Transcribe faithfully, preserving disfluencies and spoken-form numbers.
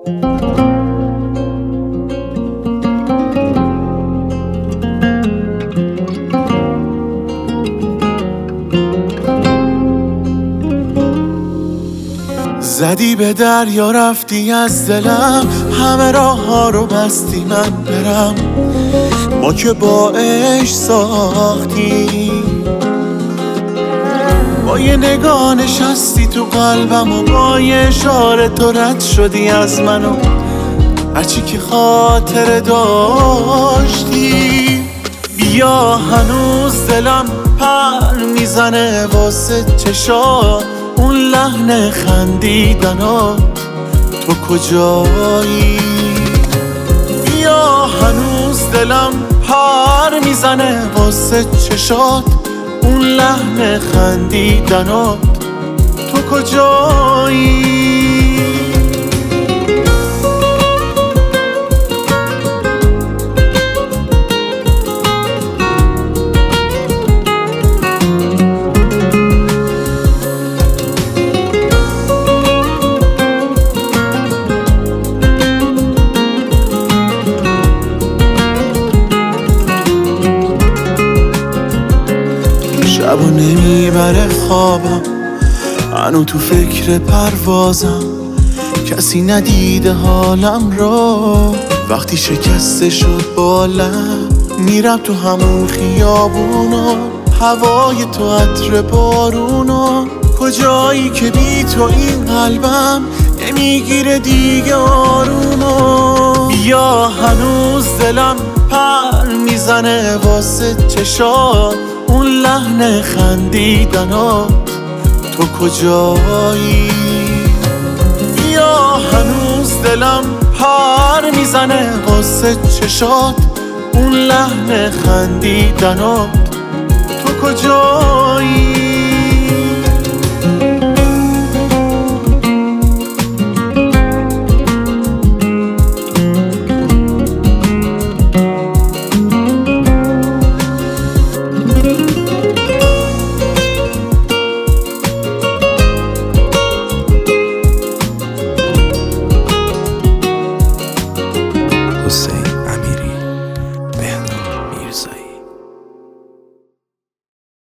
زدی به دریا رفتی از دلم، همه راه ها رو بستی من برم. ما که با عشق ساختیم، با یه نگاه نشستی تو قلبم و با یه اشاره تو رد شدی از منو. هرچی که خاطر داشتی بیا، هنوز دلم پر میزنه واسه چشات اون لحن خندیدنات. تو کجایی؟ بیا هنوز دلم پر میزنه واسه چشات اون لحن خندیدنات. تو کجایی؟ شبو نمیبره خوابم، هنو تو فکر پروازم. کسی ندیده حالم رو، وقتی شکسته شد بالم. میرم تو همون خیابونا، هوای تو عطر بارونا. کجایی که بی تو این قلبم نمیگیره دیگه آرومو. بیا هنوز دلم پر میزنه واسه چشات اون لحن خندیدنات. تو کجایی؟ بیا هنوز دلم پر میزنه واسه چشات اون لحن خندیدنات. تو کجایی؟